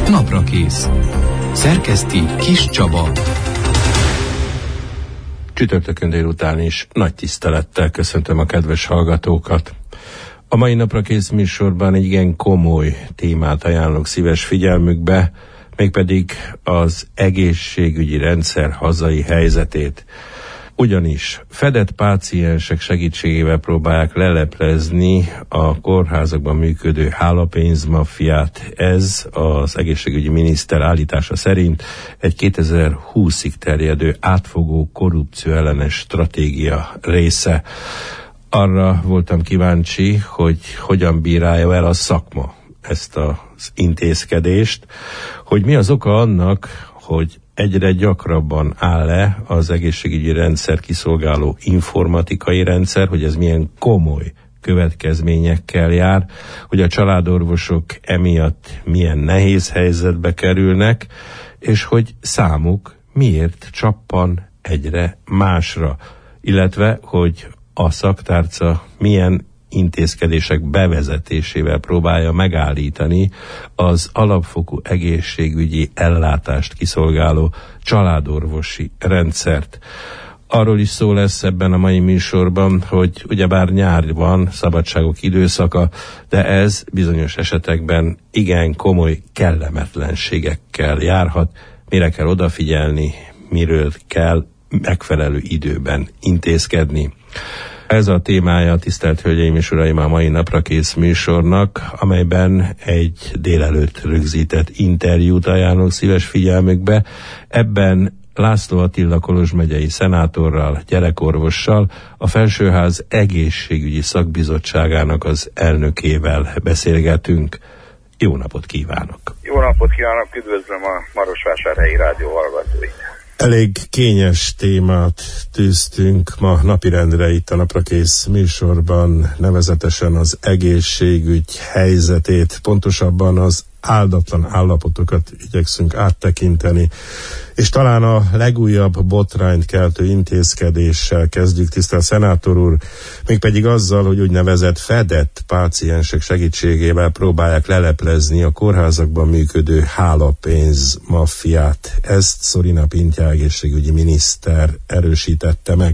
Naprakész. Szerkeszti Kis Csaba. Csütörtökön délután is nagy tisztelettel köszöntöm a kedves hallgatókat. A mai Naprakész műsorban egy igen komoly témát ajánlok szíves figyelmükbe, mégpedig az egészségügyi rendszer hazai helyzetét. Ugyanis fedett páciensek segítségével próbálják leleplezni a kórházakban működő hálapénzmaffiát. Ez az egészségügyi miniszter állítása szerint egy 2020-ig terjedő átfogó korrupció ellenes stratégia része. Arra voltam kíváncsi, hogy hogyan bírálja el a szakma ezt az intézkedést, hogy mi az oka annak, hogy egyre gyakrabban áll le az egészségügyi rendszer kiszolgáló informatikai rendszer, hogy ez milyen komoly következményekkel jár, hogy a családorvosok emiatt milyen nehéz helyzetbe kerülnek, és hogy számuk miért csappan egyre másra, illetve hogy a szaktárca milyen intézkedések bevezetésével próbálja megállítani az alapfokú egészségügyi ellátást kiszolgáló családorvosi rendszert. Arról is szó lesz ebben a mai műsorban, hogy ugyebár nyár van, szabadságok időszaka, de ez bizonyos esetekben igen komoly kellemetlenségekkel járhat. Mire kell odafigyelni, miről kell megfelelő időben intézkedni. Ez a témája, tisztelt Hölgyeim és Uraim, a mai Naprakész műsornak, amelyben egy délelőtt rögzített interjút ajánlok szíves figyelmükbe. Ebben László Attila Kolozs megyei szenátorral, gyerekorvossal, a Felsőház egészségügyi szakbizottságának az elnökével beszélgetünk. Jó napot kívánok! Jó napot kívánok, üdvözlöm a Marosvásárhelyi rádió hallgatóit! Elég kényes témát tűztünk ma napirendre itt a Naprakész műsorban, nevezetesen az egészségügy helyzetét, pontosabban az áldatlan állapotokat igyekszünk áttekinteni, és talán a legújabb botrányt keltő intézkedéssel kezdjük, tisztelt szenátor úr, mégpedig azzal, hogy úgynevezett fedett páciensek segítségével próbálják leleplezni a kórházakban működő hálapénz maffiát. Ezt Szorina Pintyá egészségügyi miniszter erősítette meg.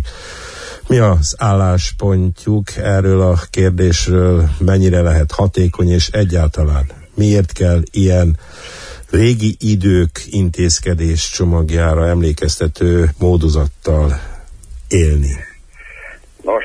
Mi az álláspontjuk erről a kérdésről, mennyire lehet hatékony, és egyáltalán miért kell ilyen régi idők intézkedés csomagjára emlékeztető módozattal élni? Nos,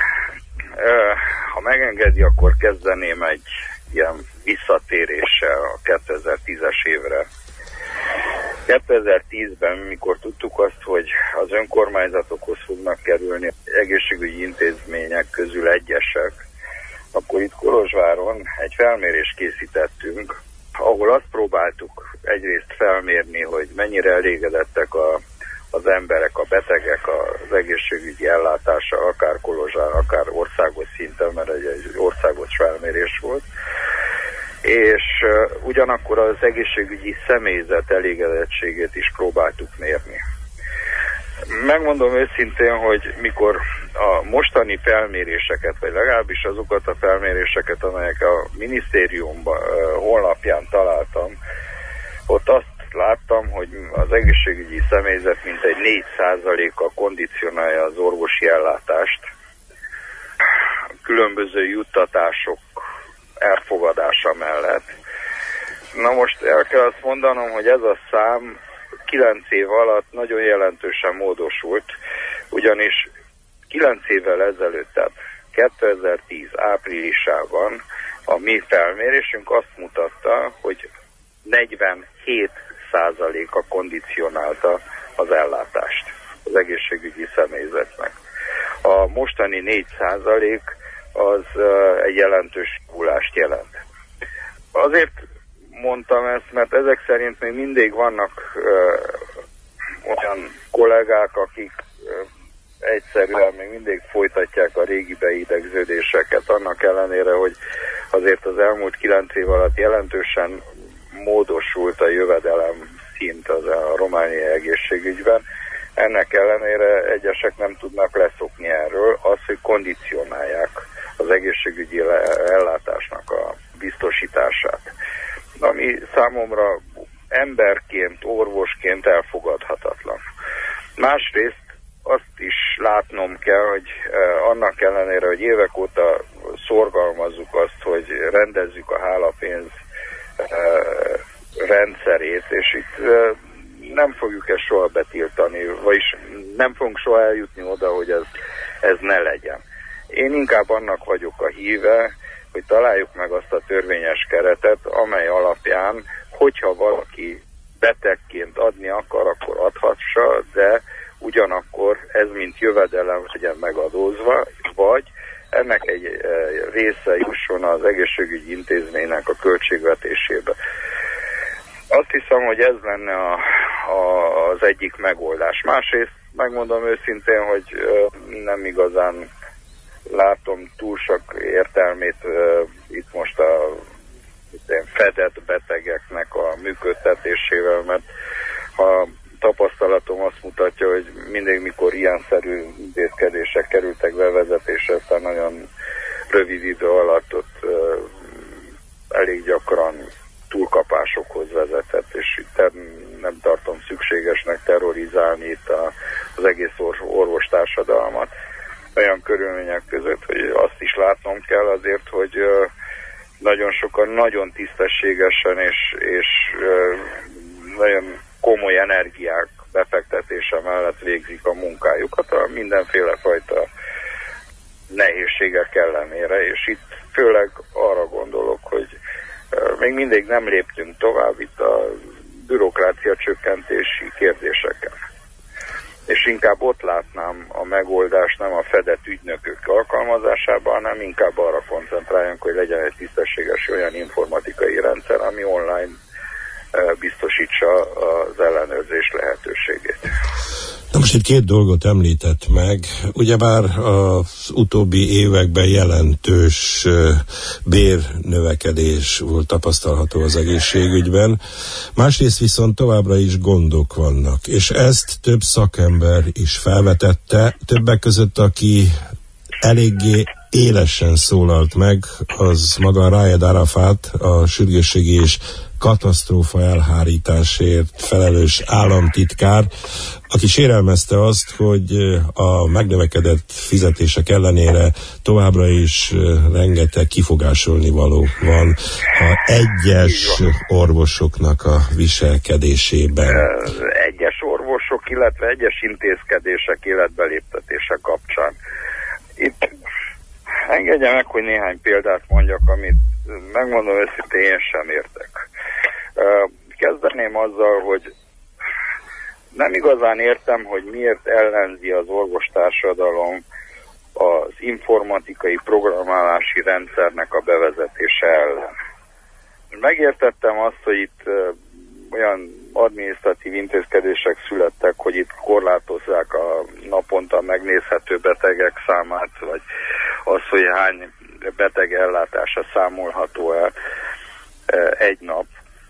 ha megengedi, akkor kezdeném egy ilyen visszatéréssel a 2010-es évre. 2010-ben, mikor tudtuk azt, hogy az önkormányzatokhoz fognak kerülni egészségügyi intézmények közül egyesek, akkor itt Kolozsváron egy felmérést készítettünk, ahol azt próbáltuk egyrészt felmérni, hogy mennyire elégedettek az emberek, a betegek az egészségügyi ellátása, akár Kolozsvár, akár országos szinten, mert egy országos felmérés volt, és ugyanakkor az egészségügyi személyzet elégedettségét is próbáltuk mérni. Megmondom őszintén, hogy mikor a mostani felméréseket, vagy legalábbis azokat a felméréseket, amelyek a minisztérium honlapján találtam, ott azt láttam, hogy az egészségügyi személyzet mintegy 4%-a kondicionálja az orvosi ellátást, különböző juttatások elfogadása mellett. Na most el kell azt mondanom, hogy ez a szám 9 év alatt nagyon jelentősen módosult, ugyanis 9 évvel ezelőtt, tehát 2010 áprilisában a mi felmérésünk azt mutatta, hogy 47%-a kondicionálta az ellátást az egészségügyi személyzetnek. A mostani 4% az egy jelentős javulást jelent. Azért mondtam ezt, mert ezek szerint még mindig vannak olyan kollégák, akik egyszerűen még mindig folytatják a régi beidegződéseket, annak ellenére, hogy azért az elmúlt 9 év alatt jelentősen módosult a jövedelem szint a romániai egészségügyben. Ennek ellenére egyesek nem tudnak leszokni erről, az, hogy kondicionálják az egészségügyi ellátásnak a biztosítását. Ami számomra emberként, orvosként elfogadhatatlan. Másrészt azt is látnom kell, hogy annak ellenére, hogy évek óta szorgalmazzuk azt, hogy rendezzük a hálapénz rendszerét, és itt nem fogjuk ezt soha betiltani, vagyis nem fogunk soha eljutni oda, hogy ez ne legyen. Én inkább annak vagyok a híve, hogy találjuk meg azt a törvényes keretet, amely alapján, hogyha valaki betegként adni akar, akkor adhassa, de ugyanakkor ez mint jövedelem legyen megadózva, vagy ennek egy része jusson az egészségügyi intézménynek a költségvetésébe. Azt hiszem, hogy ez lenne az egyik megoldás. Másrészt megmondom őszintén, hogy nem igazán látom túl sok értelmét itt most a fedett betegeknek a működtetésével, mert ha tapasztalatom azt mutatja, hogy mindig, mikor ilyenszerű intézkedések kerültek bevezetésre, aztán nagyon rövid idő alatt ott elég gyakran túlkapásokhoz vezetett, és nem tartom szükségesnek terrorizálni itt az egész orvostársadalmat olyan körülmények között, hogy azt is látnom kell azért, hogy nagyon sokan nagyon tisztességesen és nagyon komoly energiák befektetése mellett végzik a munkájukat a mindenféle fajta nehézségek ellenére, és itt főleg arra gondolok, hogy még mindig nem léptünk tovább itt a bürokrácia csökkentési kérdéseken. És inkább ott látnám a megoldást nem a fedett ügynökök alkalmazásában, hanem inkább arra koncentráljunk, hogy legyen egy tisztességes olyan informatikai rendszer, ami online biztosítsa az ellenőrzés lehetőségét. Na most itt két dolgot említett meg. Ugyebár az utóbbi években jelentős bérnövekedés volt tapasztalható az egészségügyben. Másrészt viszont továbbra is gondok vannak, és ezt több szakember is felvetette, többek között, aki eléggé élesen szólalt meg, az maga Raed Arafat, a sürgősségi és katasztrófa elhárításért felelős államtitkár, aki sérelmezte azt, hogy a megnövekedett fizetések ellenére továbbra is rengeteg kifogásolni való van a egyes orvosoknak a viselkedésében. Egyes orvosok, illetve egyes intézkedések életbeléptetése kapcsán. Itt engedje meg, hogy néhány példát mondjak, amit megmondom őszintén, én sem értek. Kezdeném azzal, hogy nem igazán értem, hogy miért ellenzi az orvostársadalom az informatikai programozási rendszernek a bevezetése ellen. Megértettem azt, hogy itt olyan adminisztratív intézkedések születtek, hogy itt korlátozzák a naponta megnézhető betegek számát, vagy az, hogy hány beteg ellátása számolható el egy nap.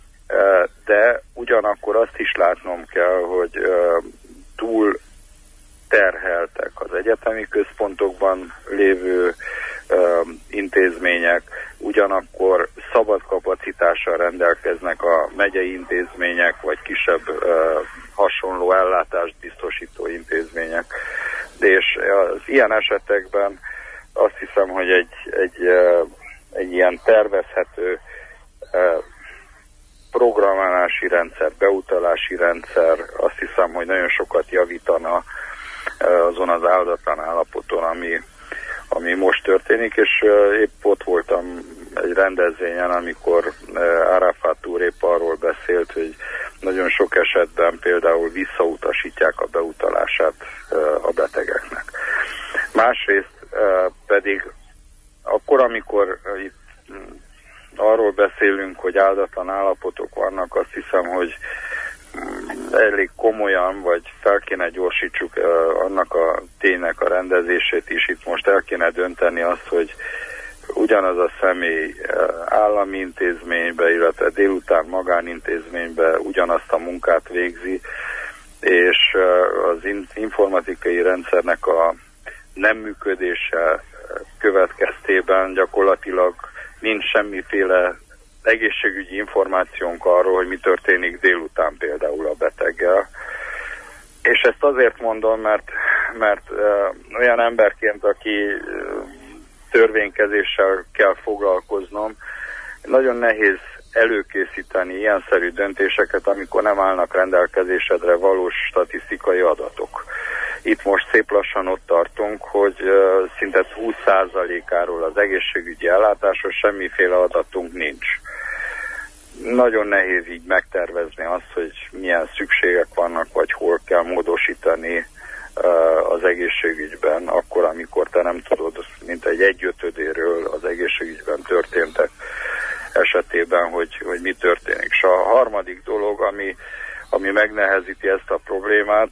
De ugyanakkor azt is látnom kell, hogy túl terheltek az egyetemi központokban lévő intézmények, ugyanakkor szabad kapacitással rendelkeznek a megyei intézmények, vagy kisebb hasonló ellátást biztosító intézmények. És az ilyen esetekben azt hiszem, hogy egy ilyen tervezhető programozási rendszer, beutalási rendszer, azt hiszem, hogy nagyon sokat javítana azon az áldatlan állapoton, ami most történik, és épp ott voltam egy rendezvényen, amikor Arafat úr épp arról beszélt, hogy nagyon sok esetben például visszautasítják a beutalását a betegeknek. Másrészt pedig akkor, amikor itt arról beszélünk, hogy áldatlan állapotok vannak, azt hiszem, hogy elég komolyan, vagy fel kéne gyorsítsuk annak a ténynek a rendezését is. Itt most el kéne dönteni azt, hogy ugyanaz a személy állami intézménybe, illetve délután magánintézménybe ugyanazt a munkát végzi, és az informatikai rendszernek a nem működése következtében gyakorlatilag nincs semmiféle egészségügyi információnk arról, hogy mi történik délután például a beteggel. És ezt azért mondom, mert olyan emberként, aki törvénykezéssel kell foglalkoznom, nagyon nehéz előkészíteni ilyenszerű döntéseket, amikor nem állnak rendelkezésedre valós statisztikai adatok. Itt most szép lassan ott tartunk, hogy szinte 20%-áról az egészségügyi ellátásról semmiféle adatunk nincs. Nagyon nehéz így megtervezni azt, hogy milyen szükségek vannak, vagy hol kell módosítani az egészségügyben, akkor, amikor te nem tudod, mint egy 1/5 az egészségügyben történtek esetében, hogy mi történik. És a harmadik dolog, ami megnehezíti ezt a problémát,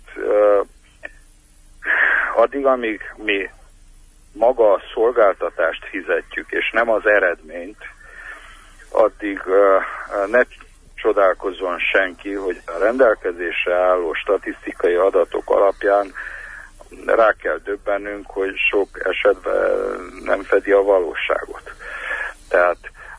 addig, amíg mi maga a szolgáltatást fizetjük, és nem az eredményt, addig ne csodálkozzon senki, hogy a rendelkezésre álló statisztikai adatok alapján rá kell döbbennünk, hogy sok esetben nem fedi a valóságot. Tehát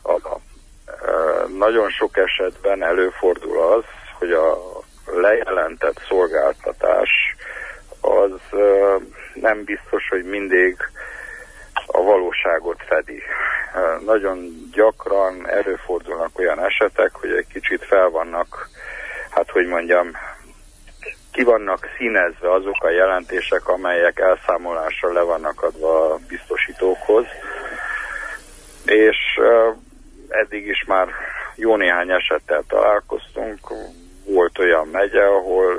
nagyon sok esetben előfordul az, hogy a lejelentett szolgáltatás az nem biztos, hogy mindig a valóságot fedi. Nagyon gyakran előfordulnak olyan esetek, hogy egy kicsit fel vannak, ki vannak színezve azok a jelentések, amelyek elszámolásra le vannak adva a biztosítókhoz, és eddig is már jó néhány esettel találkoztunk. Volt olyan megye, ahol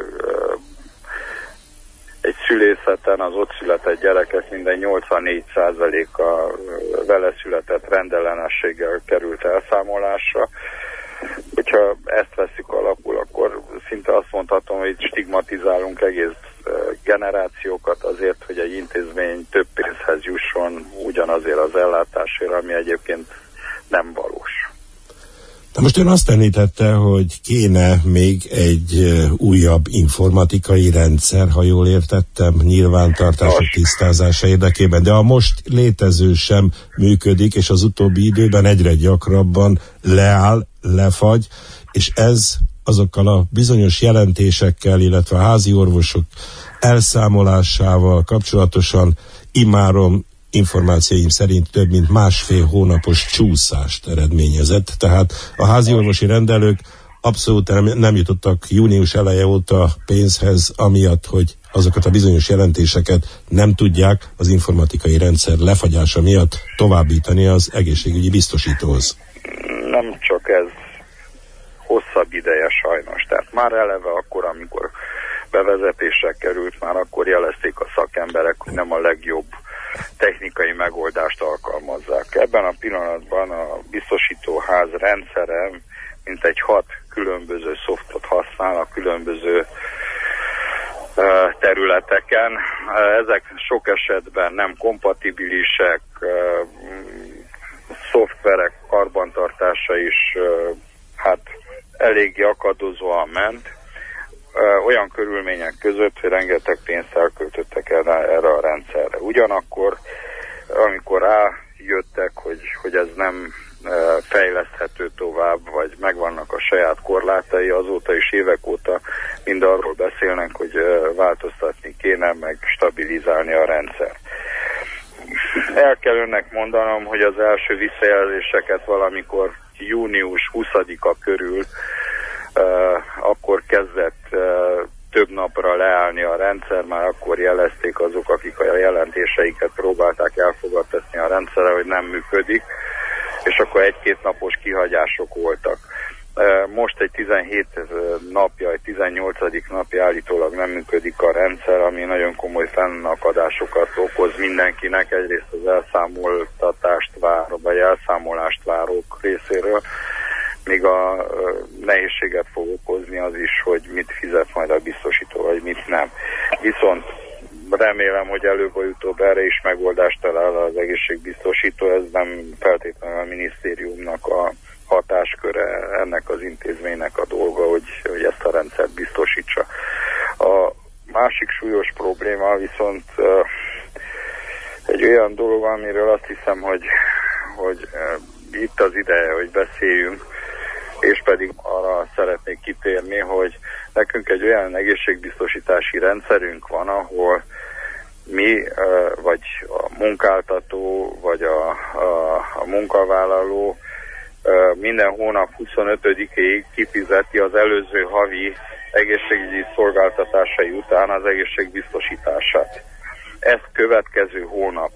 egy szülészeten az ott született gyerekek minden 84%-a vele született rendellenességgel került elszámolásra. Hogyha ezt veszik alapul, akkor szinte azt mondhatom, hogy stigmatizálunk egész generációkat azért, hogy egy intézmény több pénzhez jusson ugyanazért az ellátásért, ami egyébként nem valós. De most ön azt említette, hogy kéne még egy újabb informatikai rendszer, ha jól értettem, nyilvántartások tisztázása érdekében, de a most létező sem működik, és az utóbbi időben egyre gyakrabban leáll, lefagy, és ez azokkal a bizonyos jelentésekkel, illetve a házi orvosok elszámolásával kapcsolatosan immáron információim szerint több mint 1,5 hónapos csúszást eredményezett, tehát a háziorvosi rendelők abszolút nem jutottak június eleje óta pénzhez, amiatt, hogy azokat a bizonyos jelentéseket nem tudják az informatikai rendszer lefagyása miatt továbbítani az egészségügyi biztosítóhoz. Nem csak ez, hosszabb ideje sajnos. Tehát már eleve akkor, amikor bevezetésre került, már akkor jelezték a szakemberek, hogy nem a legjobb technikai megoldást alkalmazzák. Ebben a pillanatban a biztosítóház rendszere mintegy 6 különböző szoftot használ a különböző területeken. Ezek sok esetben nem kompatibilisek, szoftverek karbantartása is eléggé akadozóan ment, olyan körülmények között, hogy rengeteg pénzt elköltöttek erre a rendszerre. Ugyanakkor, amikor rájöttek, hogy ez nem fejleszthető tovább, vagy megvannak a saját korlátai, azóta is évek óta mind arról beszélnek, hogy változtatni kéne, meg stabilizálni a rendszer. El kell önnek mondanom, hogy az első visszajelzéseket valamikor június 20-a körül akkor kezdett több napra leállni a rendszer, már akkor jelezték azok, akik a jelentéseiket próbálták elfogadtatni a rendszerre, hogy nem működik, és akkor 1-2 napos kihagyások voltak. Most egy 17 napja, egy 18. napja állítólag nem működik a rendszer, ami nagyon komoly fennakadásokat okoz mindenkinek, egyrészt az elszámoltatást váró, vagy elszámolást várók részéről, még a nehézséget fog okozni az is, hogy mit fizet majd a biztosító, vagy mit nem. Viszont remélem, hogy előbb vagy utóbb erre is megoldást talál az egészségbiztosító, ez nem feltétlenül a minisztériumnak a hatásköre, ennek az intézménynek a dolga, hogy ezt a rendszert biztosítsa. A másik súlyos probléma viszont egy olyan dolog, amiről azt hiszem, hogy itt az ideje, hogy beszéljünk, és pedig arra szeretnék kitérni, hogy nekünk egy olyan egészségbiztosítási rendszerünk van, ahol mi, vagy a munkáltató, vagy a munkavállaló minden hónap 25-ig kifizeti az előző havi egészségügyi szolgáltatásai után az egészségbiztosítását. Ezt következő hónap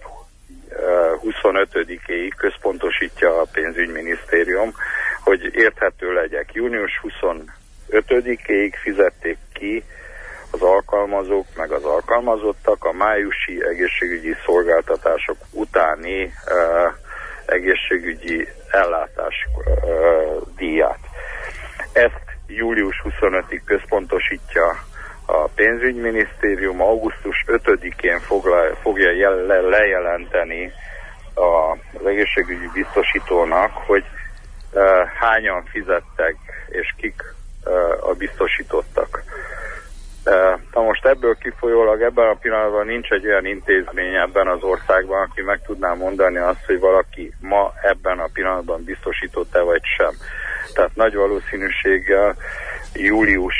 25-ig központosítja a pénzügyminisztérium, hogy érthető legyek. Június 25-ig fizették ki az alkalmazók meg az alkalmazottak a májusi egészségügyi szolgáltatások utáni egészségügyi ellátás díját. Ezt július 25-ig központosítja a pénzügyminisztérium, augusztus 5-én fogja lejelenteni az egészségügyi biztosítónak, hogy hányan fizettek és kik a biztosítottak. Na most ebből kifolyólag ebben a pillanatban nincs egy olyan intézmény ebben az országban, aki meg tudná mondani azt, hogy valaki ma ebben a pillanatban biztosított-e vagy sem. Tehát nagy valószínűséggel július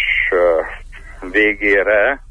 végére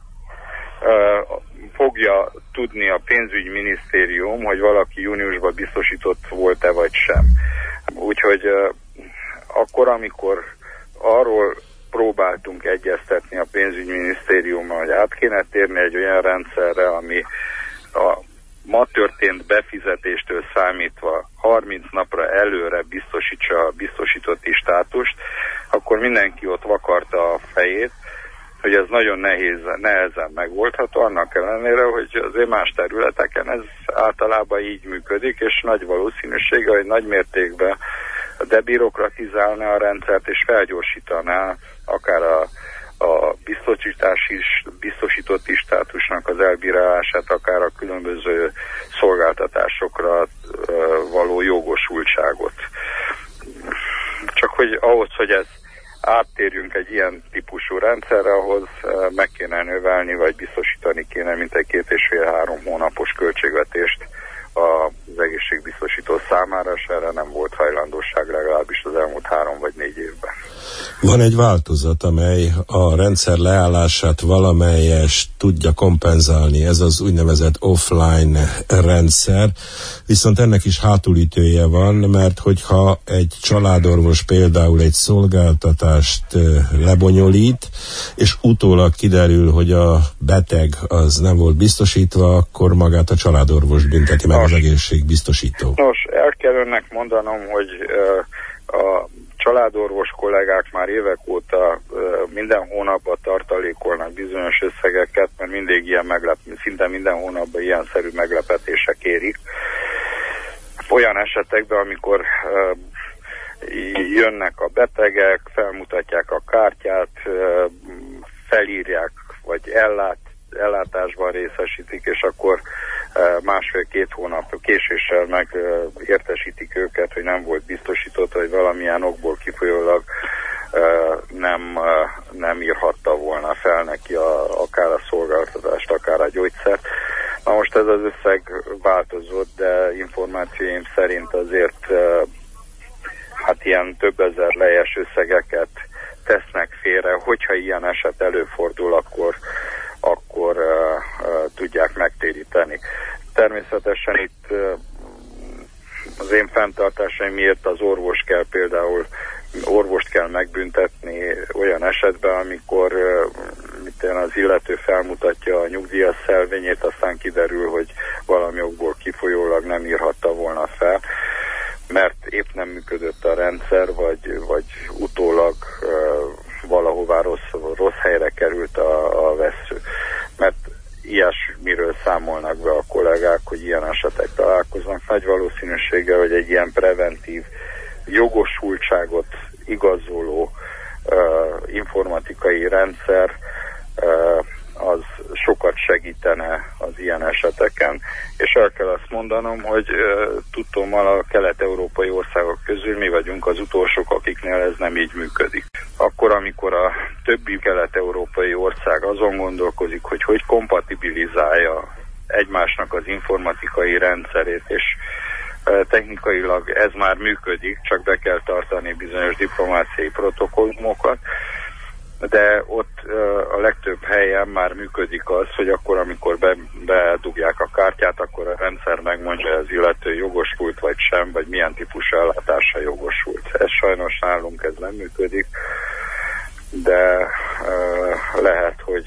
fogja tudni a pénzügyminisztérium, hogy valaki júniusban biztosított volt-e vagy sem. Úgyhogy akkor, amikor arról próbáltunk egyeztetni a pénzügyminisztériummal, hogy át kéne térni egy olyan rendszerre, ami a ma történt befizetéstől számítva 30 napra előre biztosítsa a biztosítotti státust, akkor mindenki ott vakarta a fejét, hogy ez nagyon nehezen megoldható, annak ellenére, hogy azért más területeken ez általában így működik, és nagy valószínűsége, hogy nagy mértékben debirokratizálná a rendszert, és felgyorsítaná akár a biztosítotti státusnak az elbírálását, akár a különböző szolgáltatásokra való jogosultságot. Csak hogy ahhoz, hogy ez áttérjünk egy ilyen típusú rendszerre, ahhoz meg kéne növelni, vagy biztosítani kéne mintegy 2,5-3 hónapos költségvetést az egészségbiztosító számára, és erre nem volt hajlandóság legalábbis az elmúlt 3 vagy 4 évben. Van egy változat, amely a rendszer leállását valamelyest tudja kompenzálni, ez az úgynevezett offline rendszer, viszont ennek is hátulütője van, mert hogyha egy családorvos például egy szolgáltatást lebonyolít, és utólag kiderül, hogy a beteg az nem volt biztosítva, akkor magát a családorvos bünteti meg az egészségbiztosító. Nos, el kell önnek mondanom, hogy a családorvos kollégák már évek óta minden hónapban tartalékolnak bizonyos összegeket, mert mindig ilyen szinte minden hónapban ilyenszerű meglepetések érik. Olyan esetekben, amikor jönnek a betegek, felmutatják a kártyát, felírják, vagy ellátásban részesítik, és akkor 1,5-2 hónap késéssel megértesítik őket, hogy nem volt biztosított, vagy valamilyen okból kifolyólag nem írhatta volna fel neki akár a szolgáltatást, akár a gyógyszert. Na most ez az összeg változott, de információim szerint azért hát ilyen több ezer lejes összegeket tesznek félre, hogyha ilyen eset előfordul, akkor tudják megtéríteni. Természetesen itt az én fenntartásaim miért az orvost kell megbüntetni olyan esetben, amikor az illető felmutatja a nyugdíjas szelvényét, aztán kiderül, hogy valami okból kifolyólag nem írhatta volna fel, mert épp nem működött a rendszer, vagy utólag valahová rossz helyre került a vessző. Mert ilyesmiről számolnak be a kollégák, hogy ilyen esetek találkoznak. Nagy valószínűséggel, hogy egy ilyen preventív jogosultságot igazoló informatikai rendszer az sokat segítene az ilyen eseteken, és el kell azt mondanom, hogy tudtommal a kelet-európai országok közül mi vagyunk az utolsók, akiknél ez nem így működik. Akkor, amikor a többi kelet-európai ország azon gondolkozik, hogy kompatibilizálja egymásnak az informatikai rendszerét, és Technikailag ez már működik, csak be kell tartani bizonyos diplomáciai protokollumokat, de ott a legtöbb helyen már működik az, hogy akkor, amikor bedugják a kártyát, akkor a rendszer megmondja, hogy az illető jogosult vagy sem, vagy milyen típusú ellátásra jogosult. Ez sajnos nálunk ez nem működik, de lehet, hogy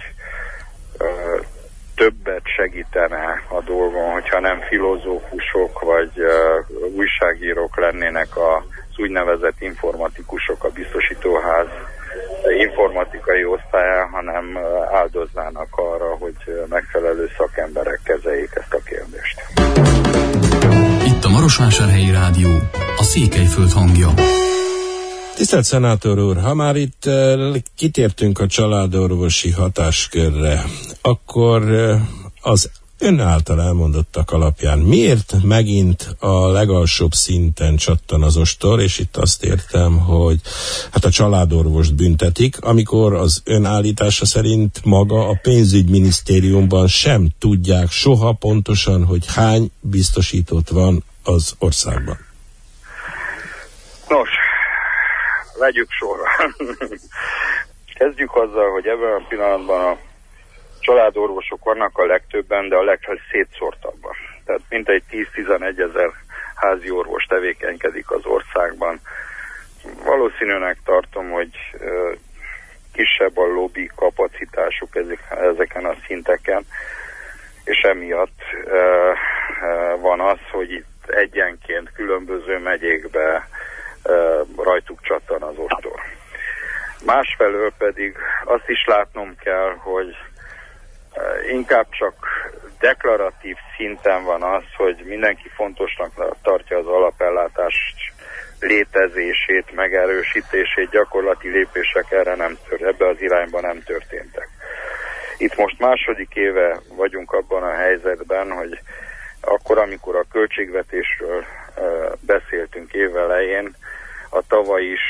többet segítene a dolgon, hogyha nem filozófusok vagy újságírók lennének az úgynevezett informatikusok a biztosítóház informatikai osztályán, hanem áldoznának arra, hogy megfelelő szakemberek kezeljék ezt a kérdést. Itt a Marosvásárhelyi Rádió, a Székelyföld hangja. Tisztelt Szenátor úr, ha már itt kitértünk a családorvosi hatáskörre, akkor az ön által elmondottak alapján miért megint a legalsóbb szinten csattan az ostor, és itt azt értem, hogy hát a családorvost büntetik, amikor az ön állítása szerint maga a pénzügyminisztériumban sem tudják soha pontosan, hogy hány biztosított van az országban. Nos, vegyük sorra. Kezdjük azzal, hogy ebben a pillanatban a családorvosok vannak a legtöbben, de a legszétszórtabban. Tehát mintegy 10-11 ezer házi orvos tevékenykedik az országban. Valószínűleg tartom, hogy kisebb a lobby kapacitásuk ezeken a szinteken, és emiatt van az, hogy itt egyenként különböző megyékbe rajtuk csattan az ostor. Másfelől pedig azt is látnom kell, hogy inkább csak deklaratív szinten van az, hogy mindenki fontosnak tartja az alapellátás létezését, megerősítését, gyakorlati lépések ebbe az irányba nem történtek. Itt most második éve vagyunk abban a helyzetben, hogy akkor, amikor a költségvetésről beszéltünk évelején, a tavaly is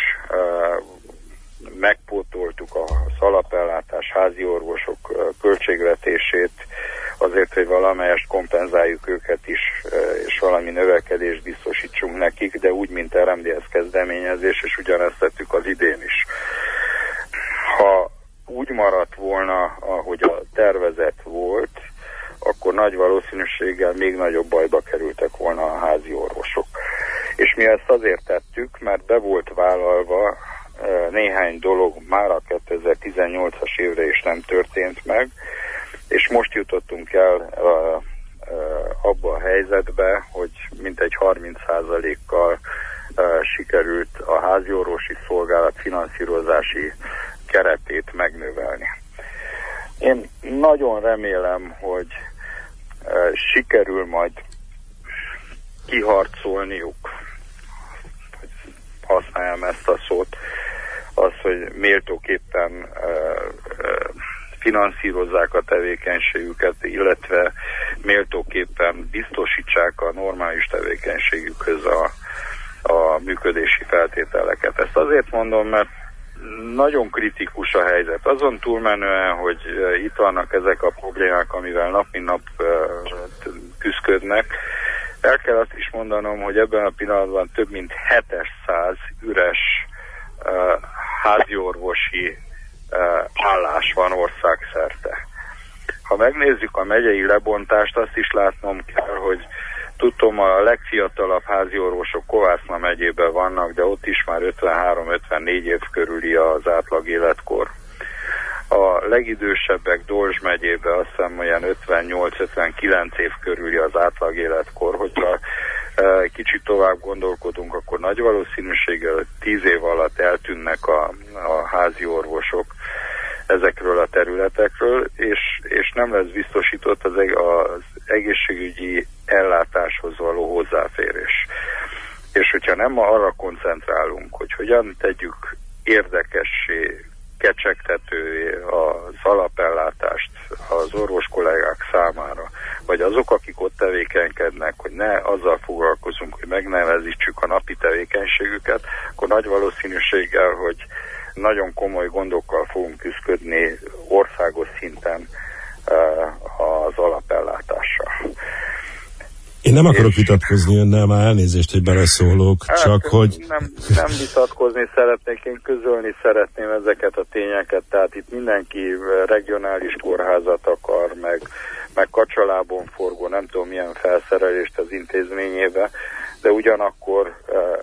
megpótoltuk az alapellátás házi orvosok költségvetését azért, hogy valamelyest kompenzáljuk őket is, és valami növekedést biztosítsunk nekik, de úgy, mint RMDS kezdeményezés, és ugyanezt tettük az idén is. Ha úgy maradt volna, ahogy a tervezet volt, akkor nagy valószínűséggel még nagyobb bajba kerültek volna a házi orvosok. És mi ezt azért tettük, mert be volt vállalva néhány dolog már a 2018-as évre is nem történt meg, és most jutottunk el abba a helyzetbe, hogy mintegy 30%-kal sikerült a háziorvosi szolgálat finanszírozási keretét megnövelni. Én nagyon remélem, hogy sikerül majd kiharcolniuk, hogy használjam ezt a szót, az, hogy méltóképpen finanszírozzák a tevékenységüket, illetve méltóképpen biztosítsák a normális tevékenységükhöz a működési feltételeket. Ezt azért mondom, mert nagyon kritikus a helyzet. Azon túlmenően, hogy itt vannak ezek a problémák, amivel nap mint nap küzdködnek, el kell azt is mondanom, hogy ebben a pillanatban több mint 700 üres háziorvosi állás van országszerte. Ha megnézzük a megyei lebontást, azt is látnom kell, hogy tudom, a legfiatalabb háziorvosok Kovászna megyében vannak, de ott is már 53-54 év körüli az átlag életkor. A legidősebbek Dolzs megyében azt hiszem olyan 58-59 év körüli az átlag életkor. Hogyha kicsit tovább gondolkodunk, akkor nagy valószínűséggel 10 év alatt eltűnnek a házi orvosok ezekről a területekről, és nem lesz biztosított az egészségügyi ellátáshoz való hozzáférés. És hogyha nem arra koncentrálunk, hogy hogyan tegyük érdekessé, kecsegtetővé az alapellátást az orvos kollégák számára, vagy azok, akik ott tevékenykednek, hogy ne azzal foglalkozunk, hogy megnevezítsük a napi tevékenységüket, akkor nagy valószínűséggel, hogy nagyon komoly gondokkal fogunk küzdködni országos szinten az alapellátással. Én nem akarok vitatkozni önnel, már elnézést, hogy beleszólok, hát, csak hogy... Nem vitatkozni szeretnék, én közölni szeretném ezeket a tényeket, tehát itt mindenki regionális kórházat akar, meg kacsalábon forgó, nem tudom milyen felszerelést az intézményébe, de ugyanakkor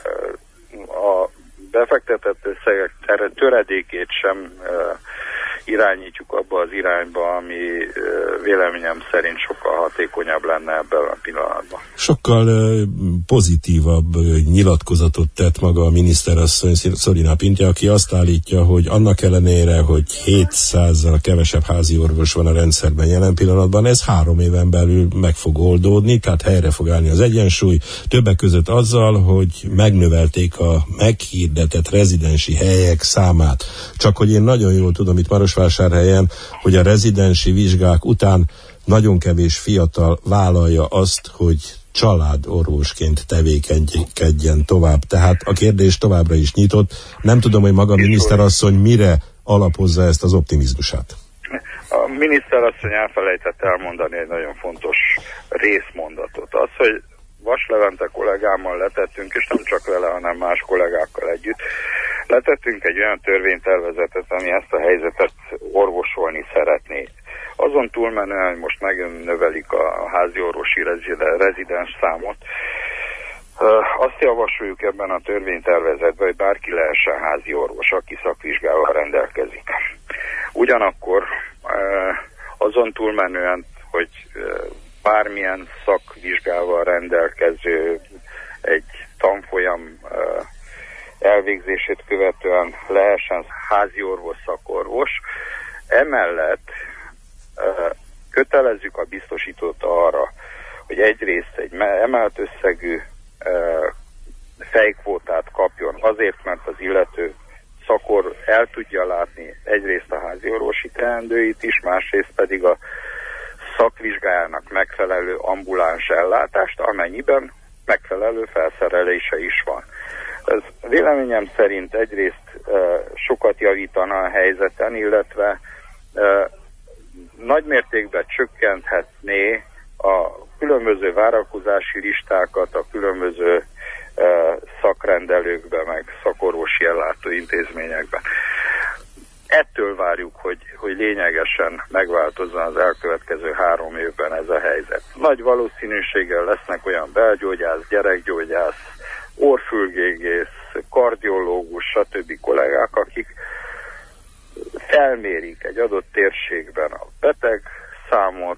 a befektetett összegek töredékét sem irányítjuk abba az irányba, ami véleményem szerint sokkal hatékonyabb lenne ebben a pillanatban. Sokkal pozitívabb nyilatkozatot tett maga a miniszterasszony Szorina Pinty, aki azt állítja, hogy annak ellenére, hogy 700-zal kevesebb házi orvos van a rendszerben jelen pillanatban, ez 3 éven belül meg fog oldódni, tehát helyre fog állni az egyensúly, többek között azzal, hogy megnövelték a meghirdetett rezidensi helyek számát. Csak hogy én nagyon jól tudom itt Marosvásárhelyen, hogy a rezidensi vizsgák után nagyon kevés fiatal vállalja azt, hogy családorvosként tevékenykedjen tovább. Tehát a kérdés továbbra is nyitott. Nem tudom, hogy maga a miniszterasszony mire alapozza ezt az optimizmusát. A miniszterasszony elfelejtett elmondani egy nagyon fontos részmondatot. Az, hogy Vas Levente kollégámmal letettünk, és nem csak vele, hanem más kollégákkal együtt, letettünk egy olyan törvénytervezetet, ami ezt a helyzetet orvosolni szeretné. Azon túlmenően, hogy most megnövelik a házi orvosi rezidens számot, azt javasoljuk ebben a törvénytervezetben, hogy bárki lehessen házi orvos, aki szakvizsgával rendelkezik. Ugyanakkor azon túlmenően, hogy bármilyen szakvizsgával rendelkező egy tanfolyam elvégzését követően lehessen házi orvos, szakorvos, emellett kötelezzük a biztosítót arra, hogy egyrészt egy emelt összegű fejkvótát kapjon, azért, mert az illető szakor el tudja látni egyrészt a házi orvosi teendőit is, másrészt pedig a szakvizsgájának megfelelő ambuláns ellátást, amennyiben megfelelő felszerelése is van. Ez véleményem szerint egyrészt sokat javítana a helyzeten, illetve nagy mértékben csökkenthetné a különböző várakozási listákat a különböző szakrendelőkben, meg szakorvosi ellátó intézményekben. Ettől várjuk, hogy lényegesen megváltozzon az elkövetkező 3 évben ez a helyzet. Nagy valószínűséggel lesznek olyan belgyógyász, gyerekgyógyász, orrfülgégész, kardiológus, stb. Kollégák, akik felmérik egy adott térségben a beteg számot,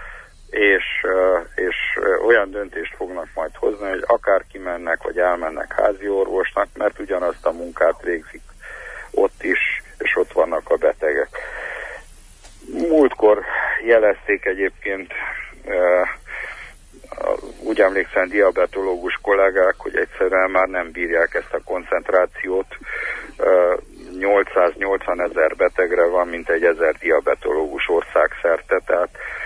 és olyan döntést fognak majd hozni, hogy akár kimennek, vagy elmennek házi orvosnak, mert ugyanazt a munkát végzik ott is, és ott vannak a betegek. Múltkor jelezték egyébként, úgy emlékszem, diabetológus kollégák, hogy egyszerűen már nem bírják ezt a koncentrációt. 880 000 betegre van, mint egy 1000 diabetológus országszerte, tehát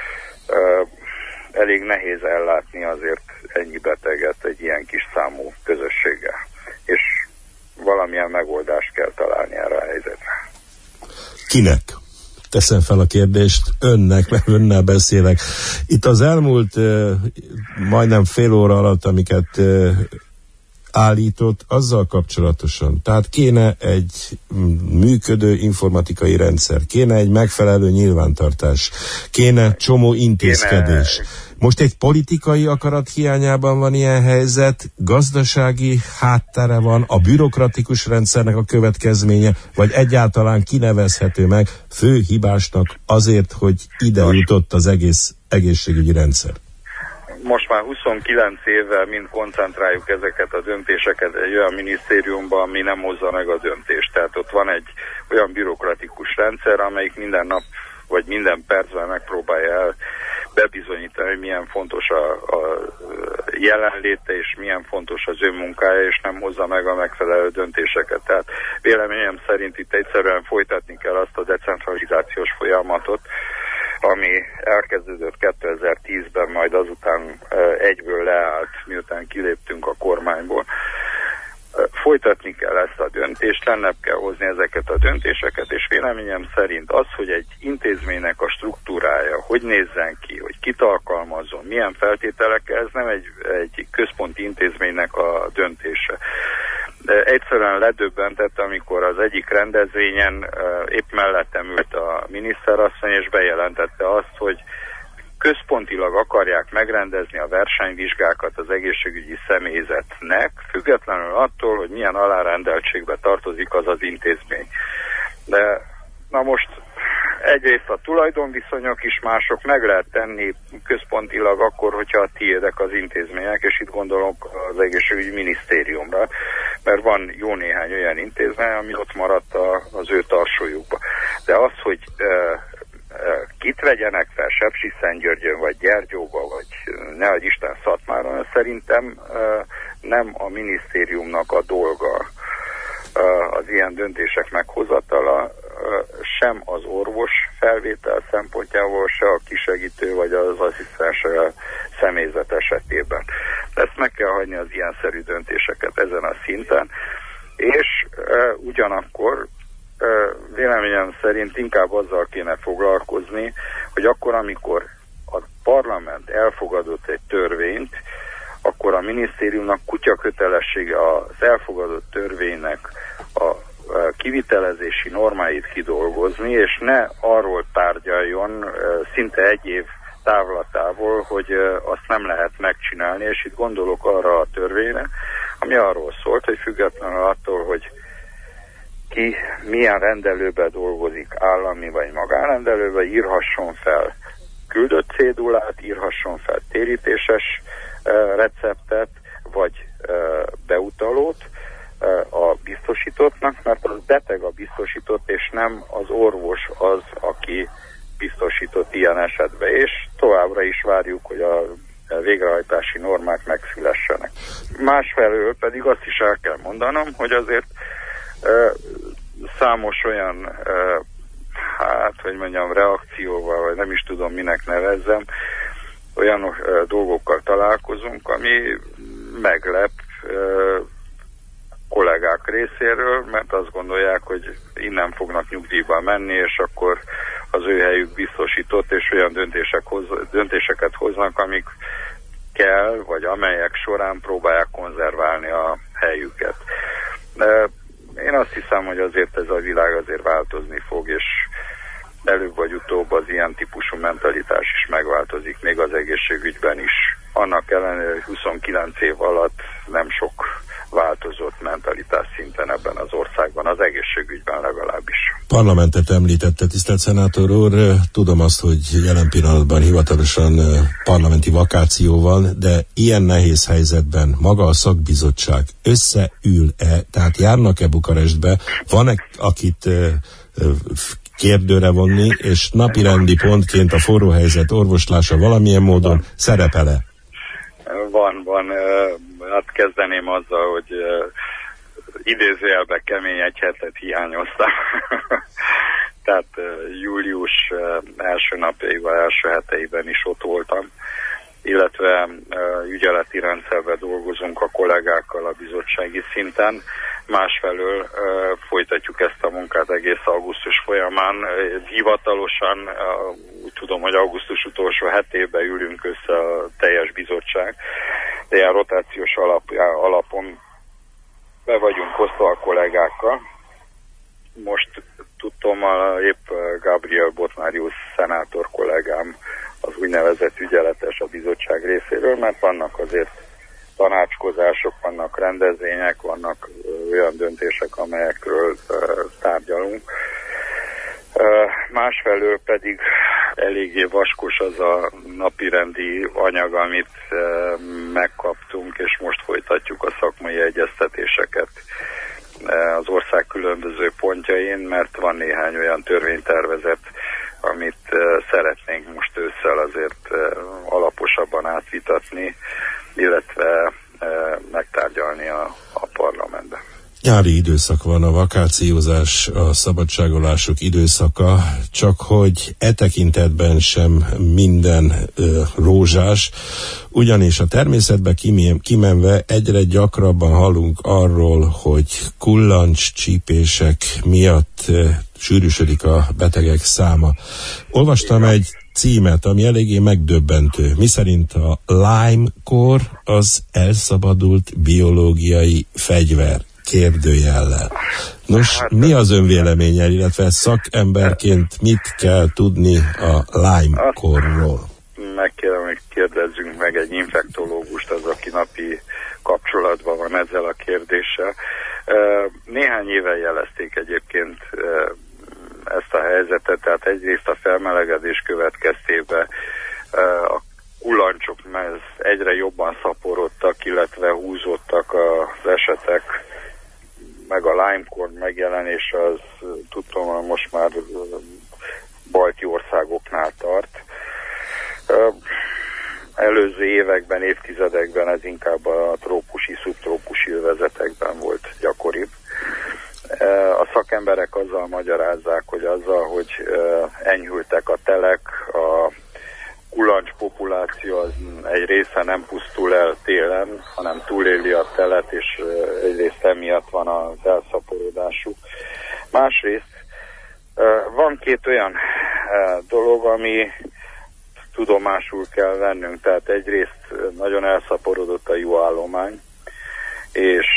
elég nehéz ellátni azért ennyi beteget egy ilyen kis számú közösséggel. És valamilyen megoldást kell találni erre a helyzetre. Kinek? Teszem fel a kérdést önnek, mert önnel beszélek. Itt az elmúlt majdnem fél óra alatt, amiket állított, azzal kapcsolatosan. Tehát kéne egy működő informatikai rendszer, kéne egy megfelelő nyilvántartás, kéne csomó intézkedés. Most egy politikai akarat hiányában van ilyen helyzet, gazdasági háttere van, a bürokratikus rendszernek a következménye, vagy egyáltalán kinevezhető meg főhibásnak azért, hogy ide jutott az egész egészségügyi rendszer? Most már 29 évvel mind koncentráljuk ezeket a döntéseket egy olyan minisztériumban, ami nem hozza meg a döntést. Tehát ott van egy olyan bürokratikus rendszer, amelyik minden nap vagy minden percben megpróbálja el bebizonyítani, hogy milyen fontos a jelenléte, és milyen fontos az önmunkája, és nem hozza meg a megfelelő döntéseket. Tehát véleményem szerint itt egyszerűen folytatni kell azt a decentralizációs folyamatot, ami elkezdődött 2010-ben, majd azután egyből leállt, miután kiléptünk a kormányból. Folytatni kell ezt a döntést, lennebb kell hozni ezeket a döntéseket, és véleményem szerint az, hogy egy intézménynek a struktúrája, hogy nézzen ki, hogy kit alkalmazzon, milyen feltételek, ez nem egy központi intézménynek a döntése. De egyszerűen ledöbbentett, amikor az egyik rendezvényen épp mellettem ült a miniszterasszony, és bejelentette azt, hogy központilag akarják megrendezni a versenyvizsgákat az egészségügyi személyzetnek, függetlenül attól, hogy milyen alárendeltségbe tartozik az az intézmény. De na most egyrészt a tulajdonviszonyok is mások, meg lehet tenni központilag akkor, hogyha a tiédek az intézmények, és itt gondolok az egészségügyi minisztériumra, mert van jó néhány olyan intézmény, ami ott maradt az ő tarsójukba. De az, hogy kit vegyenek fel Sepsiszentgyörgyön, vagy Gyergyóba, vagy nehogy Isten Szatmáron, szerintem nem a minisztériumnak a dolga az ilyen döntések meghozatala, sem az orvos felvétel szempontjából, se a kisegítő vagy az asszisztens személyzet esetében. Ezt meg kell hagyni az ilyenszerű döntéseket ezen a szinten, és ugyanakkor véleményem szerint inkább azzal kéne foglalkozni, hogy akkor, amikor a parlament elfogadott egy törvényt, akkor a minisztériumnak kutya kötelessége az elfogadott törvénynek a kivitelezési normáit kidolgozni, és ne arról tárgyaljon szinte egy év távlatából, hogy azt nem lehet megcsinálni, és itt gondolok arra a törvényre, ami arról szólt, hogy függetlenül attól, hogy ki milyen rendelőben dolgozik, állami vagy magánrendelőben, írhasson fel küldött cédulát, írhasson fel térítéses receptet, vagy beutalót a biztosítottnak, mert az beteg a biztosított, és nem az orvos az, aki biztosított ilyen esetben, és továbbra is várjuk, hogy a végrehajtási normák megszülessenek. Másfelől pedig azt is el kell mondanom, hogy azért számos olyan reakcióval, vagy nem is tudom minek nevezzem, olyan dolgokkal találkozunk, ami meglep kollégák részéről, mert azt gondolják, hogy innen fognak nyugdíjba menni, és akkor az ő helyük biztosított, és olyan döntéseket hoznak, amik kell, vagy amelyek során próbálják konzerválni a helyüket. De én azt hiszem, hogy azért ez a világ azért változni fog, és előbb vagy utóbb az ilyen típusú mentalitás is megváltozik, még az egészségügyben is. Annak ellenére, hogy 29 év alatt nem sok változott mentalitás szinten ebben az országban, az egészségügyben legalábbis. Parlamentet említette, tisztelt szenátor úr, tudom azt, hogy jelen pillanatban hivatalosan parlamenti vakáció van, de ilyen nehéz helyzetben maga a szakbizottság összeül-e, tehát járnak-e Bukarestbe, van-e akit kérdőre vonni, és napirendi pontként a forró helyzet orvoslása valamilyen módon szerepel-e? Van. Hát kezdeném azzal, hogy idézőjelben kemény egy hetet hiányoztam. Tehát július első napjaiban, első heteiben is ott voltam, illetve ügyeleti rendszerben dolgozunk a kollégákkal a bizottsági szinten. Másfelől folytatjuk ezt a munkát egész augusztus folyamán. Hivatalosan úgy tudom, hogy augusztus utolsó hetében ülünk össze a teljes bizottság, de ilyen rotációs alapon be vagyunk osztva a kollégákkal. Most tudtam, épp Gabriel Botnárius szenátor kollégám az úgynevezett ügyeletes a bizottság részéről, mert vannak azért tanácskozások, vannak rendezvények, vannak olyan döntések, amelyekről tárgyalunk. Másfelől pedig eléggé vaskos az a napirendi anyag, amit megkaptunk, és most folytatjuk a szakmai egyeztetéseket az ország különböző pontjain, mert van néhány olyan törvénytervezet, amit szeretnénk most ősszel azért alaposabban átvitatni, illetve megtárgyalni a parlamentben. Nyári időszak van, a vakációzás, a szabadságolások időszaka, csak hogy e tekintetben sem minden rózsás, ugyanis a természetbe kimenve egyre gyakrabban hallunk arról, hogy kullancs csípések miatt sűrűsödik a betegek száma. Olvastam egy címet, ami eléggé megdöbbentő. Miszerint a Lime-kor az elszabadult biológiai fegyver, kérdőjellel. Nos, mi az ön véleménye, illetve szakemberként mit kell tudni a Lime-korról? Megkérem, hogy kérdezzünk meg egy infektológust, az, aki napi kapcsolatban van ezzel a kérdéssel. Néhány éve jelezték egyébként ezt a helyzetet, tehát egyrészt a felmelegedés következtében a kullancsok egyre jobban szaporodtak, illetve húzódtak az esetek, meg a Lime-kor megjelenése az tudom, hogy most már balti országoknál tart. Előző években, évtizedekben ez inkább a trópusi, szubtrópusi övezetekben volt gyakoribb. A szakemberek azzal magyarázzák, hogy azzal, hogy enyhültek a telek, a kulancs populáció az egy része nem pusztul el télen, hanem túléli a telet, és egyrészt emiatt van az elszaporodásuk. Másrészt van két olyan dolog, ami tudomásul kell vennünk, tehát egyrészt nagyon elszaporodott a juhállomány, és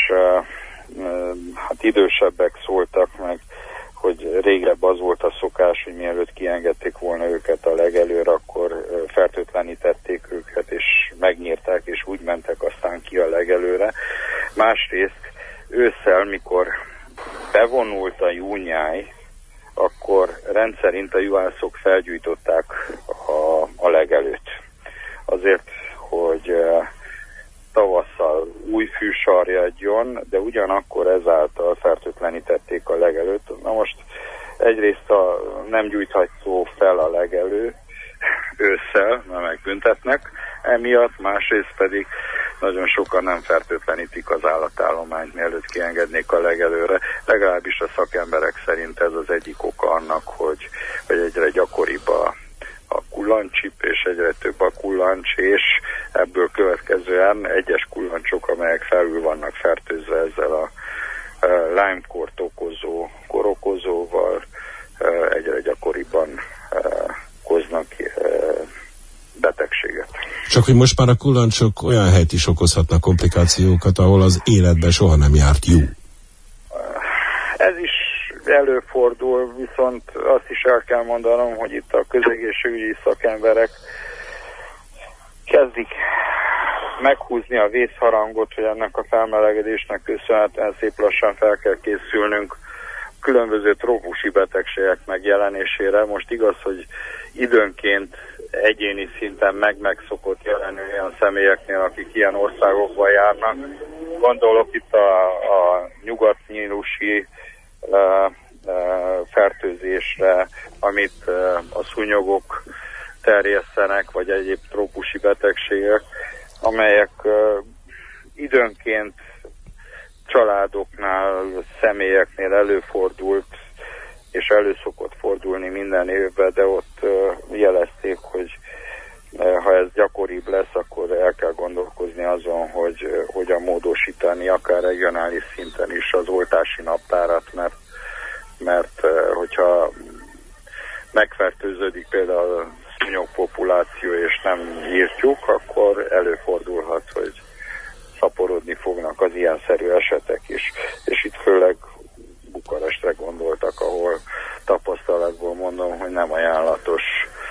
hát idősebbek szóltak meg, hogy régebb az volt a szokás, hogy mielőtt kiengedték volna őket a legelőre, akkor fertőtlenítették őket, és megnyírták, és úgy mentek aztán ki a legelőre. Másrészt ősszel, mikor bevonult a júnyáj, akkor rendszerint a juhászok felgyújtották a legelőt. Azért, hogy tavasszal új fű sarjadjon, de ugyanakkor ezáltal fertőtlenítették a legelőt. Na most egyrészt nem gyújtható fel a legelő ősszel, mert megbüntetnek emiatt, másrészt pedig nagyon sokan nem fertőtlenítik az állatállományt, mielőtt kiengednék a legelőre. Legalábbis a szakemberek szerint ez az egyik oka annak, hogy egyre gyakoribb a kullancsip, és egyre több a kullancs, és ebből következően egyes kullancsok, amelyek felül vannak fertőzve ezzel a Lime-kort okozó korokozóval, egyre gyakoribban okoznak betegséget. Csak hogy most már a kullancsok olyan helyt is okozhatnak komplikációkat, ahol az életben soha nem járt jó. Ez is előfordul, viszont azt is el kell mondanom, hogy itt a közegészségügyi szakemberek kezdik meghúzni a vészharangot, hogy ennek a felmelegedésnek köszönhetően szép lassan fel kell készülnünk különböző trópusi betegségek megjelenésére. Most igaz, hogy időnként egyéni szinten meg szokott jelenni olyan személyeknél, akik ilyen országokban járnak. Gondolok itt a nyugatnílusi fertőzésre, amit a szúnyogok terjesztenek, vagy egyéb trópusi betegségek, amelyek időnként családoknál, személyeknél előfordult, és elő szokott fordulni minden évben, de ott jelezték, hogy ha ez gyakoribb lesz, akkor el kell gondolkozni azon, hogy hogyan módosítani, akár regionális szinten is az oltási naptárat, mert hogyha megfertőződik például a szúnyogpopuláció, és nem írtjuk, akkor előfordulhat, hogy szaporodni fognak az ilyenszerű esetek is. És itt főleg Bukarestre gondoltak, ahol tapasztalatból mondom, hogy nem ajánlatos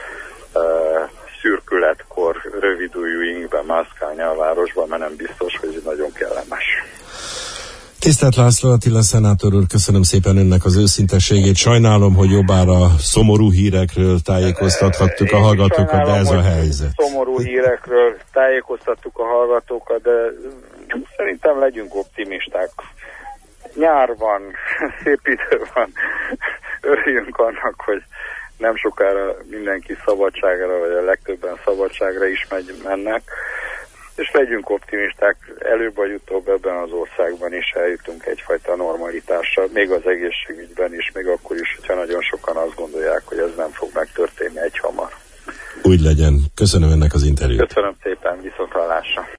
szürkületkor rövidujjú ingben mászkálni a városban, mert nem biztos, hogy nagyon kellemes. Tisztelt László Attila szenátor úr, köszönöm szépen önnek az őszintességét. Sajnálom, hogy jobbára szomorú hírekről tájékoztathattuk a hallgatókat, de ez a helyzet. Szomorú hírekről tájékoztattuk a hallgatókat, de szerintem legyünk optimisták. Nyár van, szép idő van, örüljünk annak, hogy nem sokára mindenki szabadságra, vagy a legtöbben szabadságra is mennek, és legyünk optimisták, előbb vagy utóbb ebben az országban is eljutunk egyfajta normalitásra, még az egészségügyben is, még akkor is, hogyha nagyon sokan azt gondolják, hogy ez nem fog megtörténni egyhamar. Úgy legyen. Köszönöm ennek az interjút. Köszönöm.